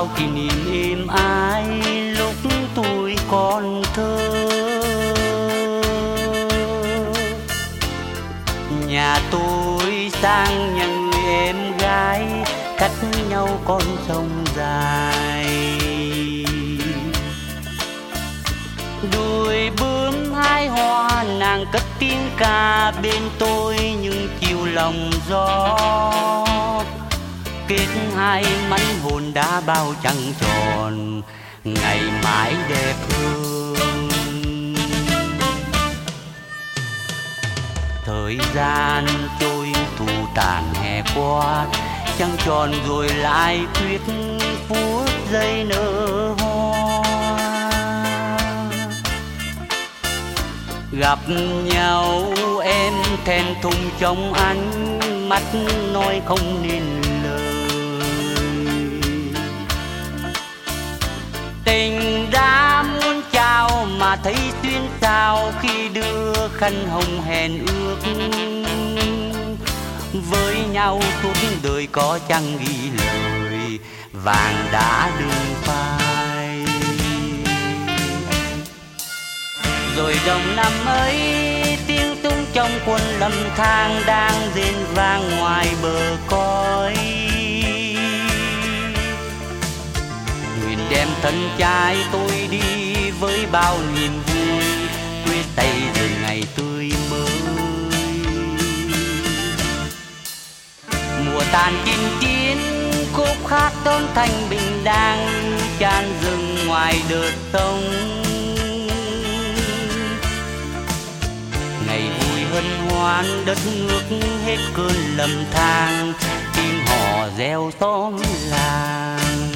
bao kỷ niệm êm ái lúc tuổi còn thơ. Nhà tôi sang nhà người em gái, cách nhau con sông dài. Đuôi bướm hái hoa, nàng cất tiếng ca bên tôi những chiều lòng gió. Kết hai mảnh hồn đã bao trăng tròn, ngày mãi đẹp hơn. Thời gian trôi thu tàn hè qua, trăng tròn rồi lại quyết phút giây nở hoa. Gặp nhau em thẹn thùng trong ánh mắt nói không nên lời. Tình đã muốn trao mà thấy xuyên sao khi đưa khăn hồng hẹn ước. Với nhau suốt đời có chăng ghi lời, vàng đã đừng phai. Rồi đồng năm ấy tiếng súng trong quân lâm thang đang rền vang ngoài bờ cõi. Nguyện đem thân trai tôi đi với bao niềm vui, quyết tay rồi ngày tươi mới. Mùa tàn chinh chiến khúc hát đón thanh bình đang tràn rừng ngoài đợt sông. Ngày vui hân hoan đất nước hết cơn lầm than, tiếng hò reo xóm làng.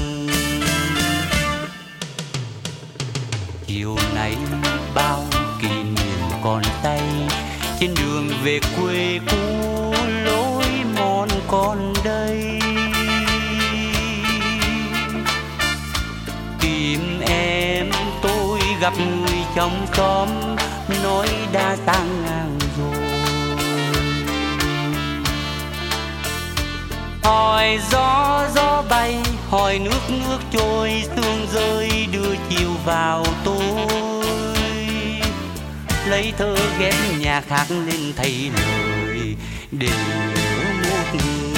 Chiều nay bao kỷ niệm còn tay, trên đường về quê cũ lối mòn còn đây. Tìm em tôi gặp người trong xóm, nói đã sang ngang rồi. Hỏi gió gió bay, hỏi nước trôi, sương rơi đưa chiều vào tối. Lấy thơ ghép nhà khác lên thay lời để nhớ một người.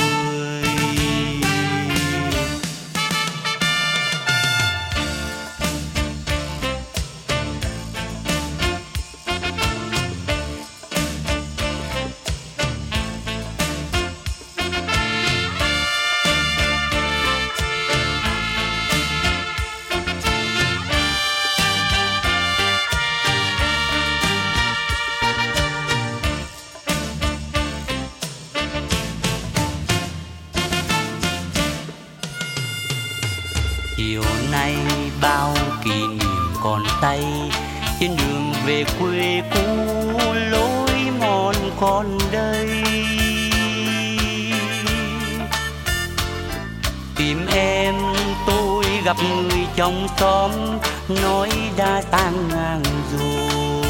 Chiều nay bao kỷ niệm còn tay, trên đường về quê cũ lối mòn còn đây. Tìm em tôi gặp người trong xóm, nói đã sang ngang rồi.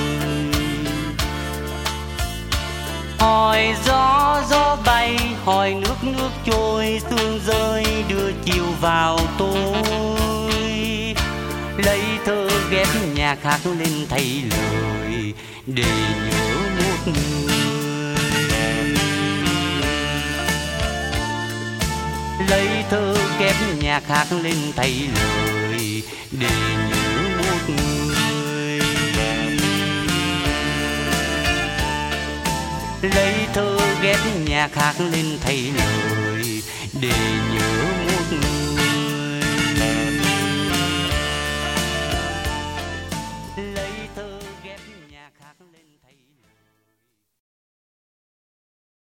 Hỏi gió gió bay, hỏi nước trôi, sương rơi đưa chiều vào tối. Lấy thơ ghép nhạc khác lên thay lời để nhớ một người. Lấy thơ ghép nhạc khác lên thay lời để nhớ một người. Lấy thơ ghép nhạc khác lên thay lời để nhớ một người.